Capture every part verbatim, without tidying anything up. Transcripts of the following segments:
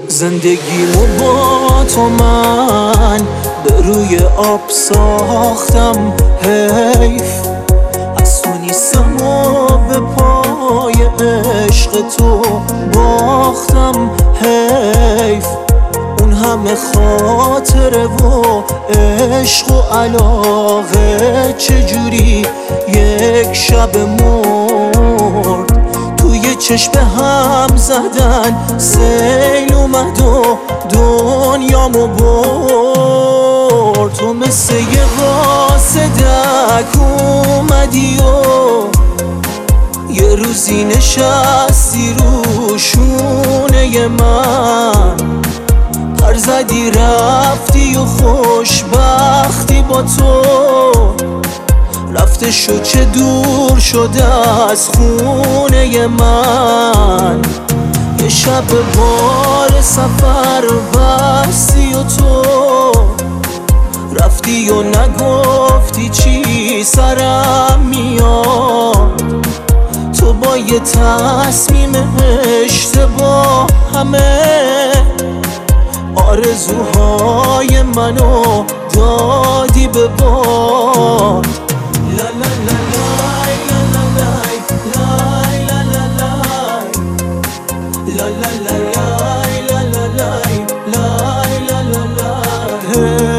زندگیمو با تو من به روی آب ساختم، حیف از تو نیستم و به پای عشق تو باختم، حیف اون همه خاطره و عشق و علاقه چجوری یک شب مرد. توی چشم هم زدن سیل اومد و دنیامو برد. تو مثل یه قاصدک اومدی و یه روزی نشستی رو شونه من، پر زدی رفتی و خوشبختی با تو رفته شد چه دور شده از خونه من. یه شب بار سفر بستی و تو رفتی و نگفتی چی سرم میاد. تو با یه تصمیم اشتباه همه آرزوهای منو دادی به باد. لا لا لا لای لا لا لای لای لا لا لای لا لا لا لای لا لا لای لای لا لا لای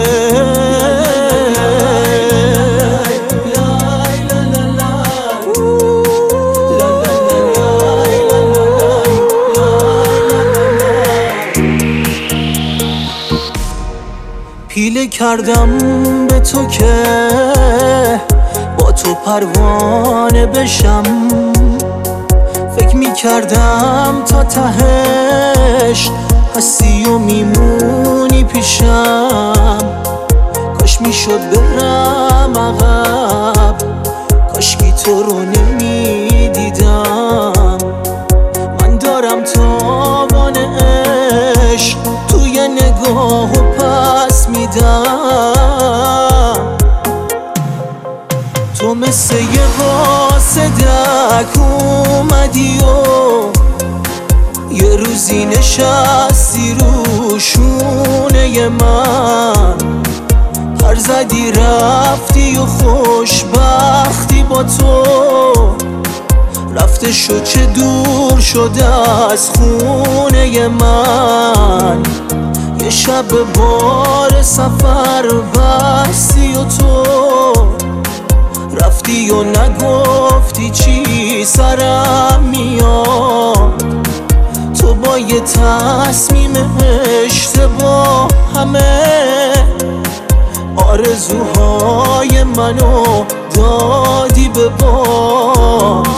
پیله کردم به تو که با تو پروانه بشم، فکر می کردم تا تهش هستی و میمونی پیشم. کاش می شد برم عقب، کاشکی تو رو نمی دیدم. من دارم تاوان عشق توی نگاه و پس میدم. تو مثل یه قاصدک اومدی و یه روزی نشستی رو شونه من، پر زدی رفتی و خوشبختی با تو رفته شد چه دور شده از خونه من. یه شب بار سفر بستی و تو رفتی و نگفتی چی سرم میاد. تو با یه تصمیم اشتباه همه آرزوهای منو دادی به باد.